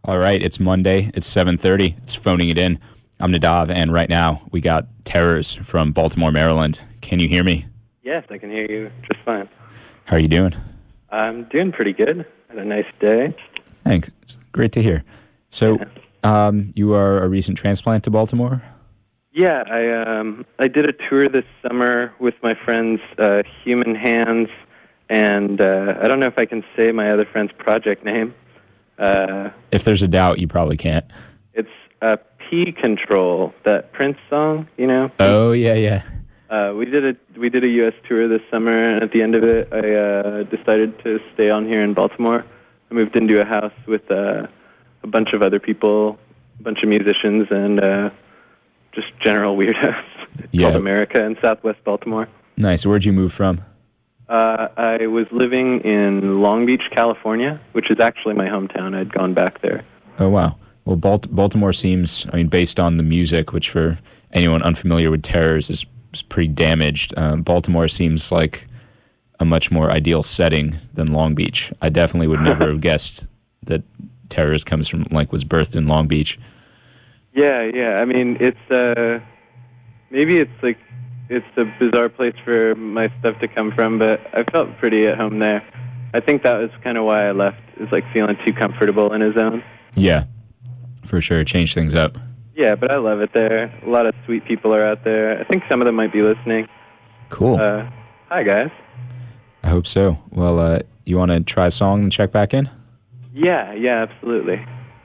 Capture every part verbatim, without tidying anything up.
All right, it's Monday. It's seven thirty. It's Phoning It In. I'm Nadav, and right now we got Terrors from Baltimore, Maryland. Can you hear me? Yes, I can hear you just fine. How are you doing? I'm doing pretty good. Had a nice day. Thanks. Great to hear. So, yeah. um, you are a recent transplant to Baltimore? Yeah, I um, I did a tour this summer with my friends, uh, Human Hands, and uh, I don't know if I can say my other friend's project name. Uh, if there's a doubt, you probably can't. It's uh, P Control, that Prince song, you know? Oh, yeah, yeah. Uh, we did a we did a U S tour this summer, and at the end of it, I uh, decided to stay on here in Baltimore. I moved into a house with uh, a bunch of other people, a bunch of musicians, and uh, just general weirdos. It's yeah. called America in Southwest Baltimore. Nice. Where'd you move from? Uh, I was living in Long Beach, California, which is actually my hometown. I'd gone back there. Oh, wow. Well, Balt- Baltimore seems, I mean, based on the music, which for anyone unfamiliar with Terrors is, is pretty damaged, um, Baltimore seems like a much more ideal setting than Long Beach. I definitely would never have guessed that Terrors comes from, like, was birthed in Long Beach. Yeah, yeah. I mean, it's, uh, maybe it's like, it's a bizarre place for my stuff to come from, but I felt pretty at home there. I think that was kind of why I left, is like feeling too comfortable in a zone. Yeah, for sure. Change things up. Yeah, but I love it there. A lot of sweet people are out there. I think some of them might be listening. Cool. Uh, hi, guys. I hope so. Well, uh, you want to try a song and check back in? Yeah, yeah, absolutely.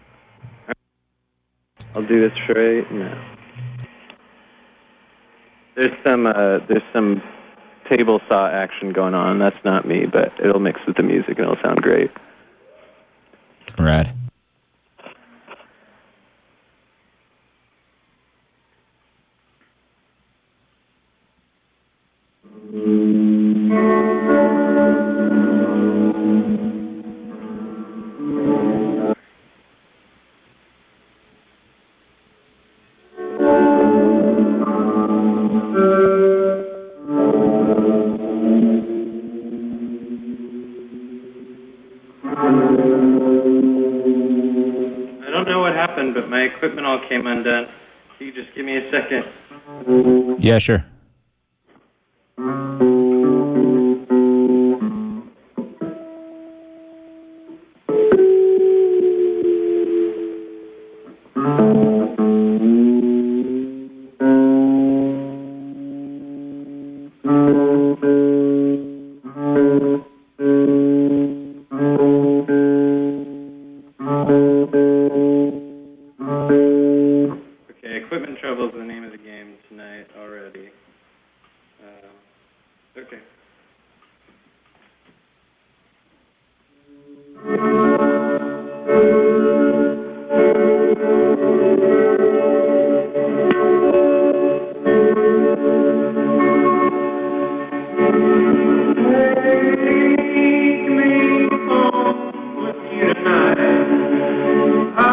I'll do this right now. There's some uh, there's some table saw action going on. That's not me, but it'll mix with the music and it'll sound great. Rad. But my equipment all came undone. Can you just give me a second? Yeah, sure. I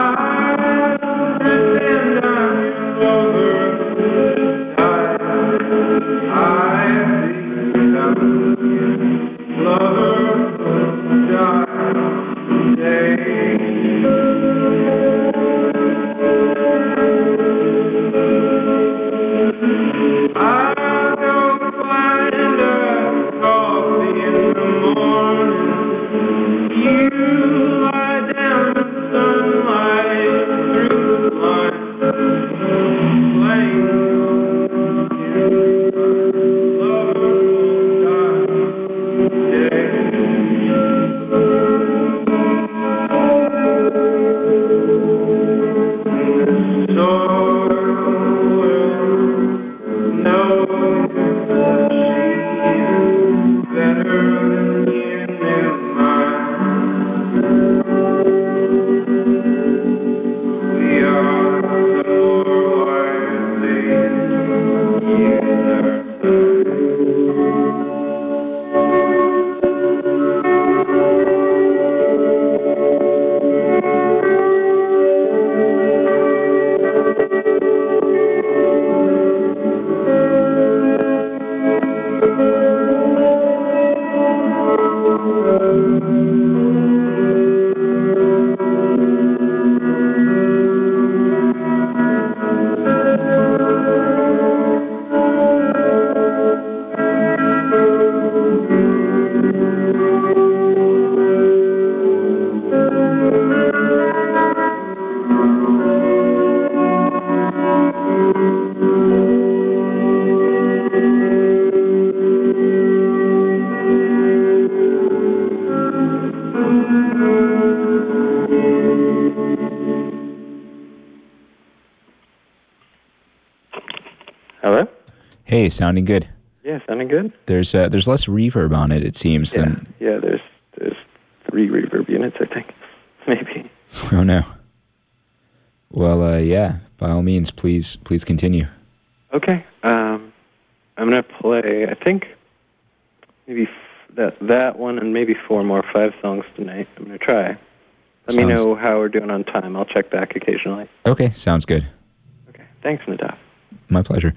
Hey, sounding good. Yeah, sounding good. There's uh, there's less reverb on it, it seems. Yeah, than... yeah. There's there's three reverb units, I think, maybe. Oh no. Well, uh, yeah. By all means, please please continue. Okay. Um, I'm gonna play. I think maybe f- that that one and maybe four more five songs tonight. I'm gonna try. Let Sounds... me know how we're doing on time. I'll check back occasionally. Okay, sounds good. Okay. Thanks, Nadav. My pleasure.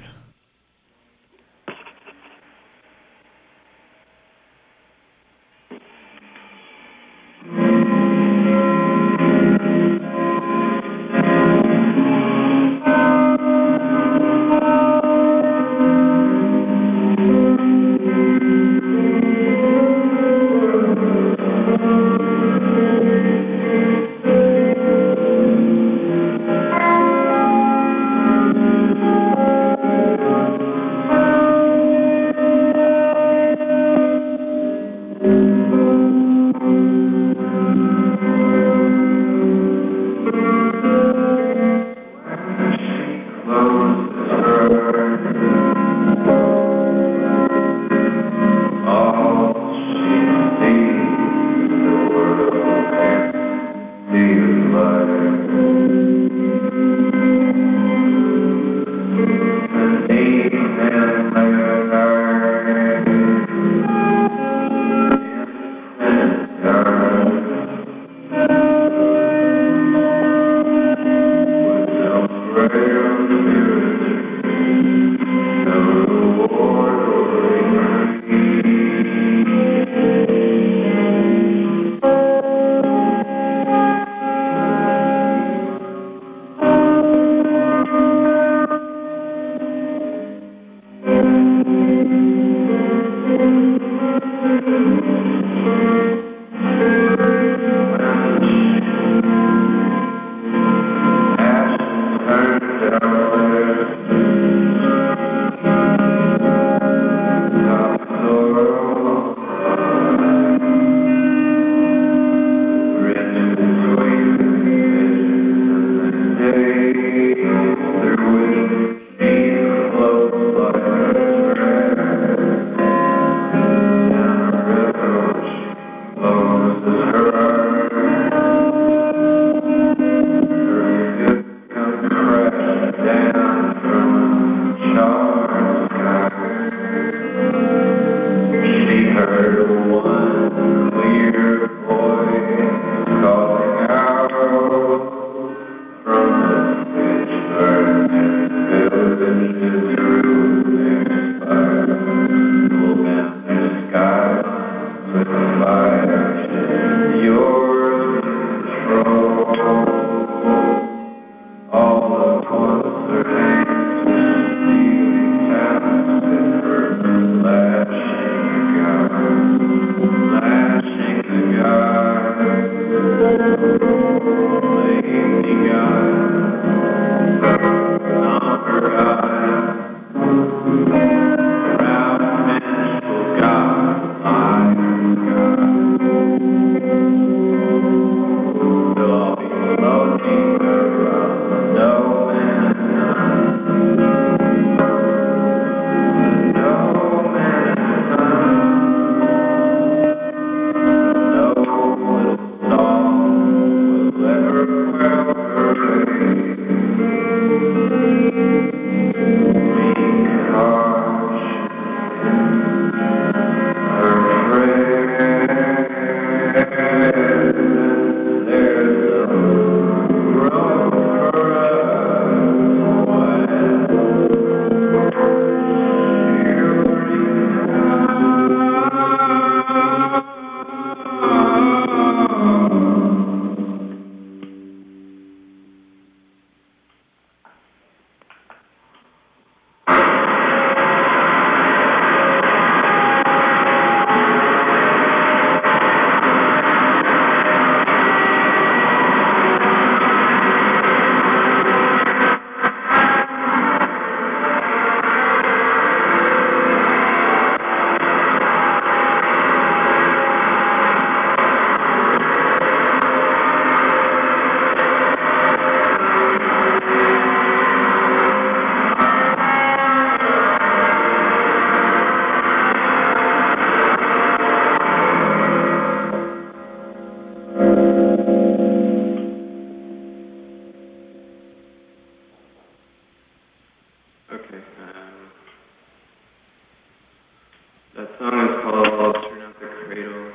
song is called Turn Out the Cradle.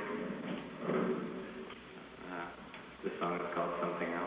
Uh, the song is called Something Else.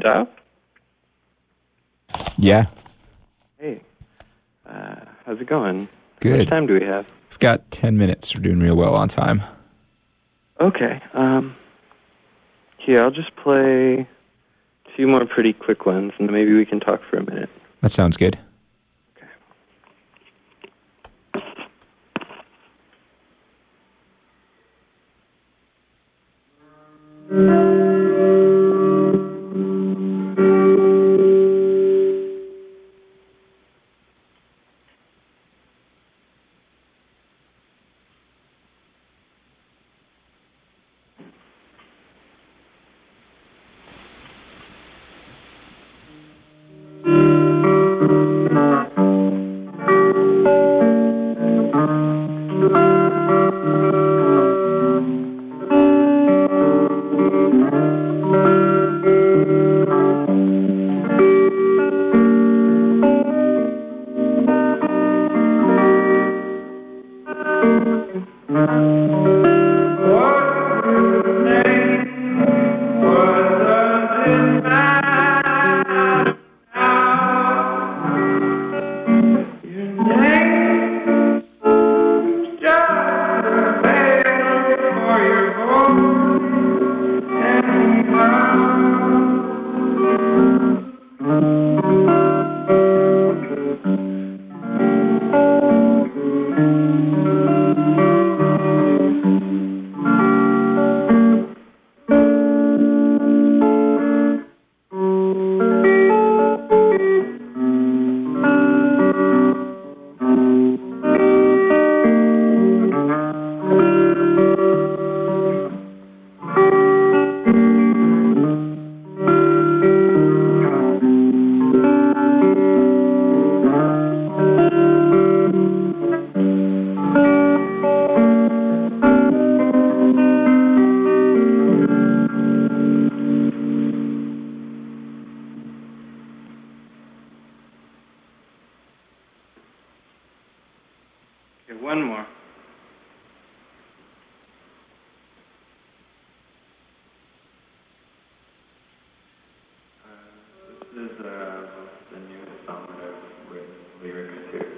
dial? Yeah. Hey, uh, how's it going? Good. How much time do we have? We've got ten minutes. We're doing real well on time. Okay. Um, here, I'll just play two more pretty quick ones, and then maybe we can talk for a minute. That sounds good. Okay, one more. Uh, this is uh, the newest song that I've written lyrics to.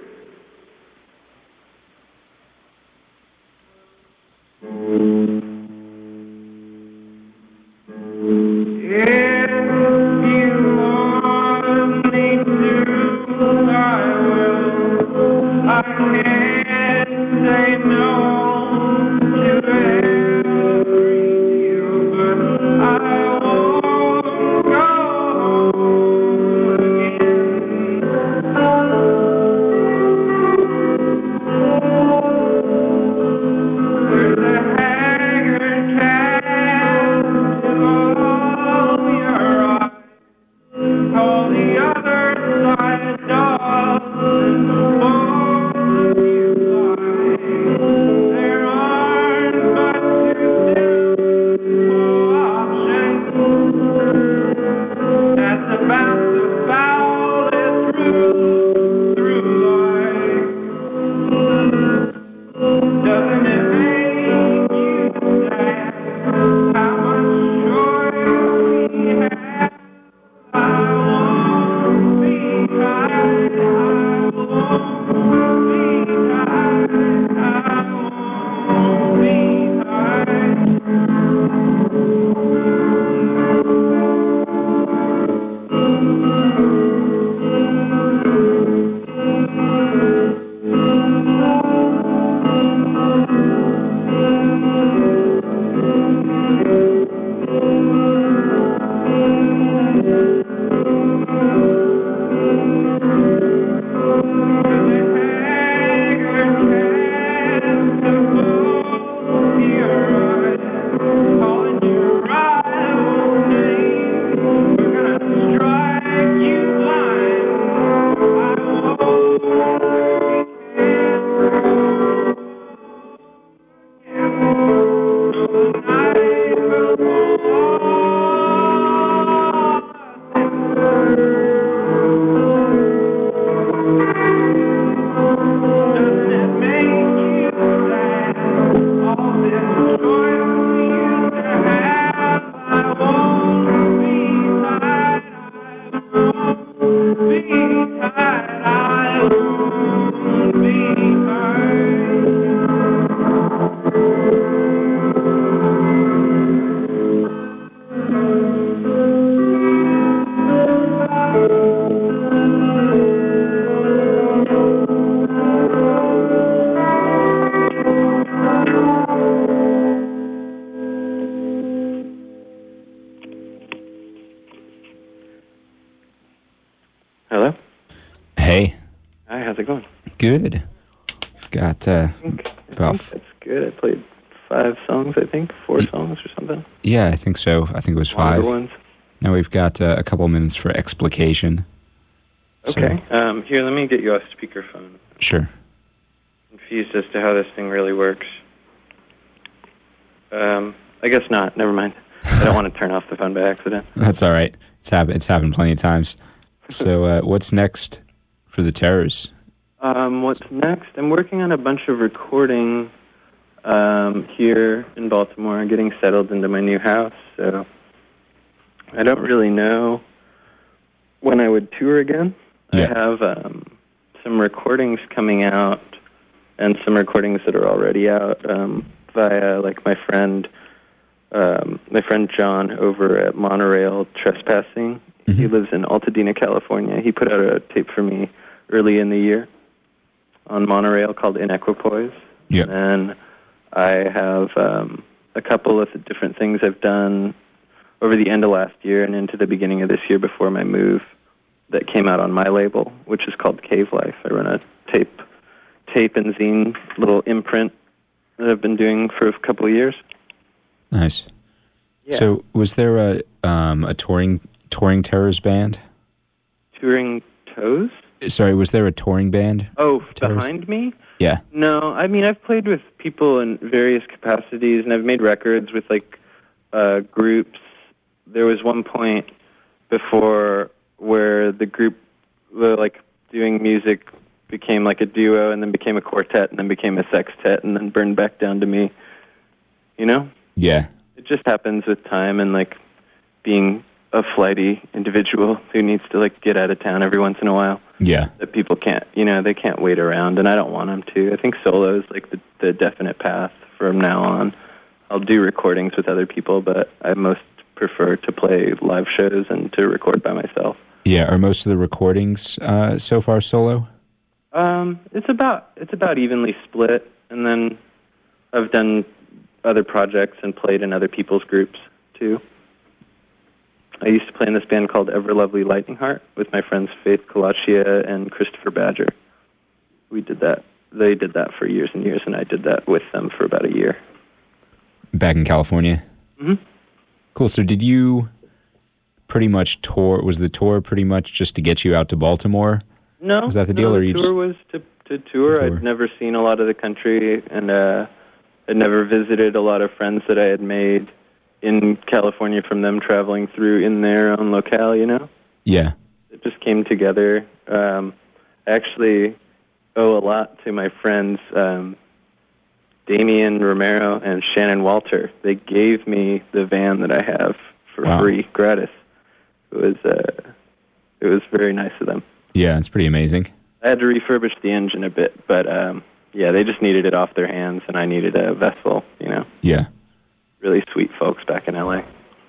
Hi, how's it going? Good. Got uh, I think, I about... think that's good. I played five songs, I think. Four y- songs or something. Yeah, I think so. I think it was five. Longer ones. Now we've got uh, a couple minutes for explication. Okay. So, Um, here, let me get you off speakerphone. sure. Confused as to how this thing really works. Um, I guess not. Never mind. I don't want to turn off the phone by accident. That's all right. It's happened. It's happened plenty of times. So, uh, what's next for the Terrors? Um, what's next? I'm working on a bunch of recording um, here in Baltimore. I'm getting settled into my new house, so I don't really know when I would tour again. Yeah. I have um, some recordings coming out and some recordings that are already out um, via, like, my friend, um, my friend John over at Monorail Trespassing. Mm-hmm. He lives in Altadena, California. He put out a tape for me early in the year on Monorail called In Equipoise. Yeah. And I have um, a couple of different things I've done over the end of last year and into the beginning of this year before my move that came out on my label, which is called Cave Life. I run a tape, tape and zine little imprint that I've been doing for a couple of years. Nice. Yeah. So, was there a um, a touring touring Terrors band? Touring Toes? Sorry, was there a touring band? Oh, Terrors? behind me? Yeah. No, I mean, I've played with people in various capacities, and I've made records with, like, uh, groups. There was one point before where the group, uh, like, doing music became like a duo, and then became a quartet, and then became a sextet, and then burned back down to me. You know? Yeah. It just happens with time and, like, being a flighty individual who needs to, like, get out of town every once in a while. Yeah. That people can't, you know, they can't wait around, and I don't want them to. I think solo is, like, the, the definite path from now on. I'll do recordings with other people, but I most prefer to play live shows and to record by myself. Yeah. Are most of the recordings uh, so far solo? Um, it's about it's about evenly split, and then I've done other projects and played in other people's groups too. I used to play in this band called Everlovely Lightning Heart with my friends Faith Kalachia and Christopher Badger. We did that. They did that for years and years, and I did that with them for about a year. Back in California? Mm-hmm. Cool. So did you pretty much tour, was the tour pretty much just to get you out to Baltimore? No, was that the no, deal, or the you tour just... was to, to tour. tour. I'd never seen a lot of the country, and uh, I'd never visited a lot of friends that I had made in California from them traveling through in their own locale, you know? Yeah. It just came together. Um, I actually owe a lot to my friends, um, Damian Romero and Shannon Walter. They gave me the van that I have for wow. free, gratis. It was, uh, it was very nice of them. Yeah, it's pretty amazing. I had to refurbish the engine a bit, but um, yeah, they just needed it off their hands, and I needed a vessel, you know? Yeah. Really sweet folks back in L A.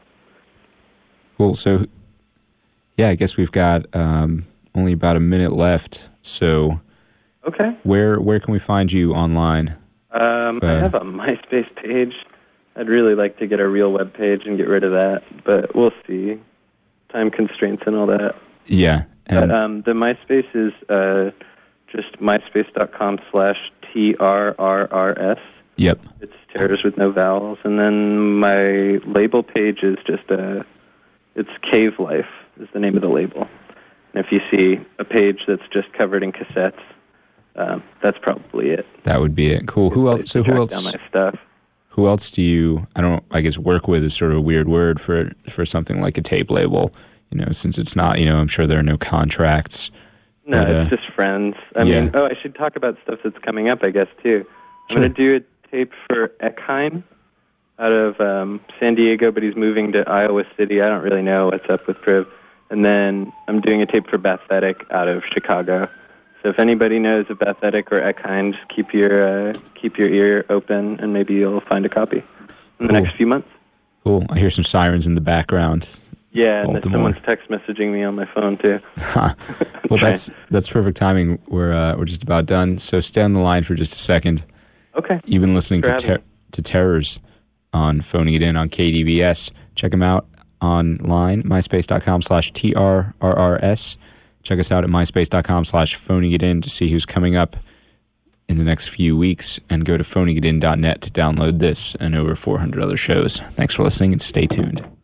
Cool. So, yeah, I guess we've got um, only about a minute left. So, okay. Where where can we find you online? Um, uh, I have a MySpace page. I'd really like to get a real web page and get rid of that, but we'll see. Time constraints and all that. Yeah. But um, the MySpace is uh, just myspace.com slash T R R R S. Yep. It's Terrors with no vowels. And then my label page is just a, it's Cave Life is the name of the label. And if you see a page that's just covered in cassettes, um, that's probably it. That would be it. Cool. Who else? So who else? Down my stuff. Who else do you? I don't. I guess work with is sort of a weird word for for something like a tape label. You know, since it's not. You know, I'm sure there are no contracts. No, but, uh, it's just friends. I yeah. mean, oh, I should talk about stuff that's coming up, I guess, too. I'm Sure. going to do a tape for Eckheim out of um, San Diego, but he's moving to Iowa City. I don't really know what's up with Priv. And then I'm doing a tape for Bathetic out of Chicago. So if anybody knows of Bathetic or Eckheim, just keep your uh, keep your ear open, and maybe you'll find a copy in the Cool. next few months. Cool. I hear some sirens in the background. Yeah, and Baltimore. someone's text messaging me on my phone too. Well, that's that's perfect timing. We're uh, we're just about done. So stay on the line for just a second. Okay. You've been listening to ter- to Terrors on Phoning It In on K D V S. Check them out online, myspace.com slash T R R R S. Check us out at myspace.com slash phoningitin to see who's coming up in the next few weeks, and go to phoningitin dot net to download this and over four hundred other shows. Thanks for listening, and stay tuned.